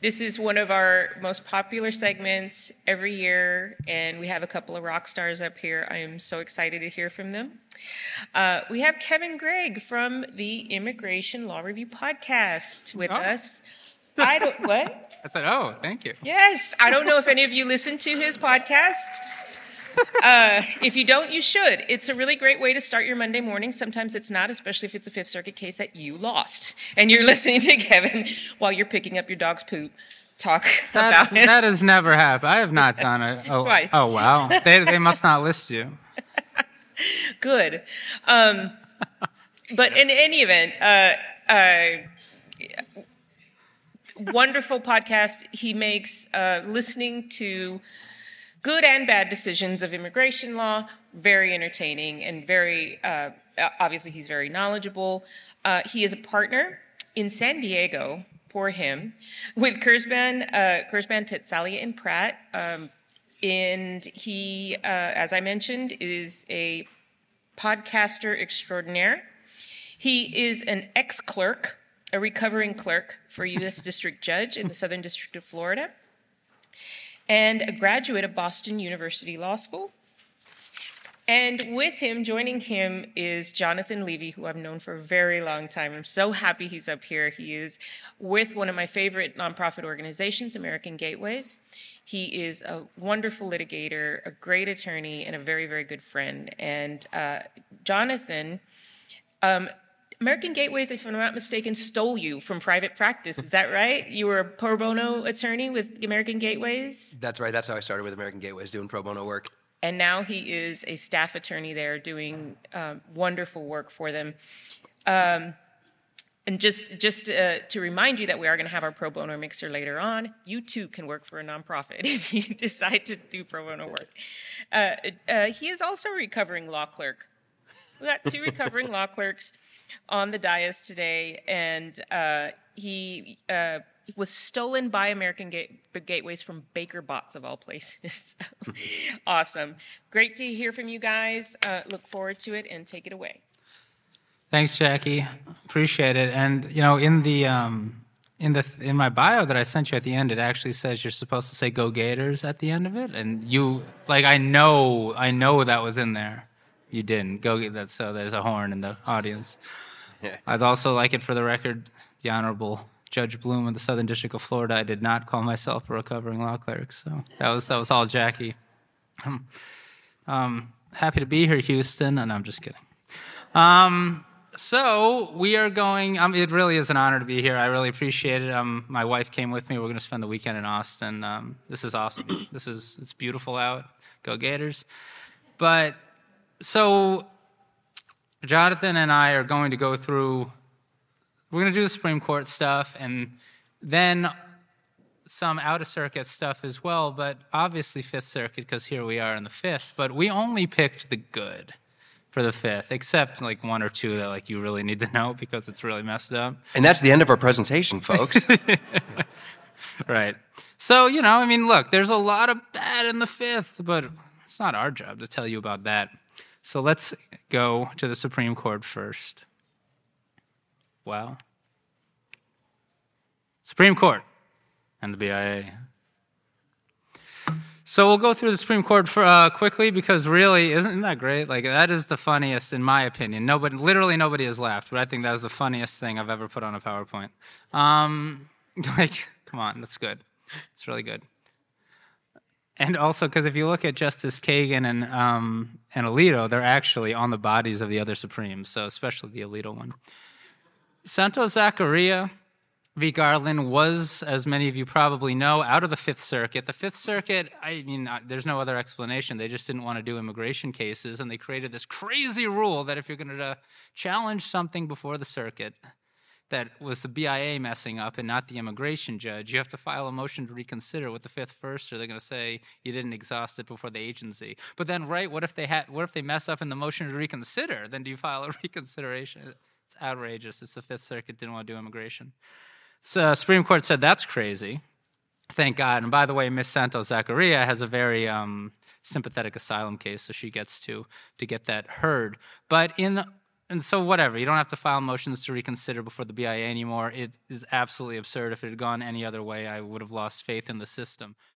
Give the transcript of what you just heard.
This is one of our most popular segments every year, and we have a couple of rock stars up here. I am so excited to hear from them. We have Kevin Gregg from the Immigration Law Review podcast with us. What? I said, oh, thank you. Yes. I don't know if any of you listen to his podcast. If you don't, you should. It's a really great way to start your Monday morning. Sometimes it's not, especially if it's a Fifth Circuit case that you lost. And you're listening to Kevin while you're picking up your dog's poop. Talk about it. That has never happened. I have not done it. Oh, twice. Oh, wow. They must not list you. Good. But in any event, wonderful podcast. He makes listening to good and bad decisions of immigration law very entertaining and very, obviously he's very knowledgeable. He is a partner in San Diego, poor him, with Kurzban, Tetsalia and Pratt. And he, as I mentioned, is a podcaster extraordinaire. He is an ex-clerk, a recovering clerk for U.S. District Judge in the Southern District of Florida, and a graduate of Boston University Law School. And with him, joining him, is Jonathan Levy, who I've known for a very long time. I'm so happy he's up here. He is with one of my favorite nonprofit organizations, American Gateways. He is a wonderful litigator, a great attorney, and a very, very good friend. And Jonathan, American Gateways, if I'm not mistaken, stole you from private practice. Is that right? You were a pro bono attorney with American Gateways? That's right. That's how I started with American Gateways, doing pro bono work. And now he is a staff attorney there doing wonderful work for them. And just to remind you that we are going to have our pro bono mixer later on, you too can work for a nonprofit if you decide to do pro bono work. He is also a recovering law clerk. We got two recovering law clerks on the dais today, and he was stolen by American Gateways from Baker Botts, of all places. Awesome. Great to hear from you guys. Look forward to it, and take it away. Thanks, Jackie. Appreciate it. And you know, in my bio that I sent you at the end, it actually says you're supposed to say "Go Gators" at the end of it, and you I know that was in there. You didn't. Go get that. So there's a horn in the audience. Yeah. I'd also like it for the record, the Honorable Judge Bloom of the Southern District of Florida. I did not call myself a recovering law clerk. So that was all Jackie. Happy to be here, Houston, and I'm just kidding. So we are going. It really is an honor to be here. I really appreciate it. My wife came with me. We're going to spend the weekend in Austin. This is awesome. It's beautiful out. Go Gators. But so Jonathan and I are going to go through. We're going to do the Supreme Court stuff and then some out-of-circuit stuff as well, but obviously Fifth Circuit because here we are in the Fifth. But we only picked the good for the Fifth, except like one or two that you really need to know because it's really messed up. And that's the end of our presentation, folks. Right. So, look, there's a lot of bad in the Fifth, but it's not our job to tell you about that. So let's go to the Supreme Court first. Wow. Supreme Court and the BIA. So we'll go through the Supreme Court quickly because really, isn't that great? That is the funniest, in my opinion. Literally nobody has laughed, but I think that is the funniest thing I've ever put on a PowerPoint. Come on, that's good. It's really good. And also, because if you look at Justice Kagan and Alito, they're actually on the bodies of the other Supremes, so especially the Alito one. Santos-Zachariah v. Garland was, as many of you probably know, out of the Fifth Circuit. The Fifth Circuit, there's no other explanation. They just didn't want to do immigration cases, and they created this crazy rule that if you're going to challenge something before the circuit that was the BIA messing up and not the immigration judge, you have to file a motion to reconsider with the Fifth first, or they're going to say you didn't exhaust it before the agency. But then, right, what if they mess up in the motion to reconsider? Then do you file a reconsideration? It's outrageous. It's the Fifth Circuit didn't want to do immigration. So Supreme Court said that's crazy. Thank God. And by the way, Ms. Santos-Zachariah has a very sympathetic asylum case, so she gets to get that heard. But in And so whatever, you don't have to file motions to reconsider before the BIA anymore. It is absolutely absurd. If it had gone any other way, I would have lost faith in the system.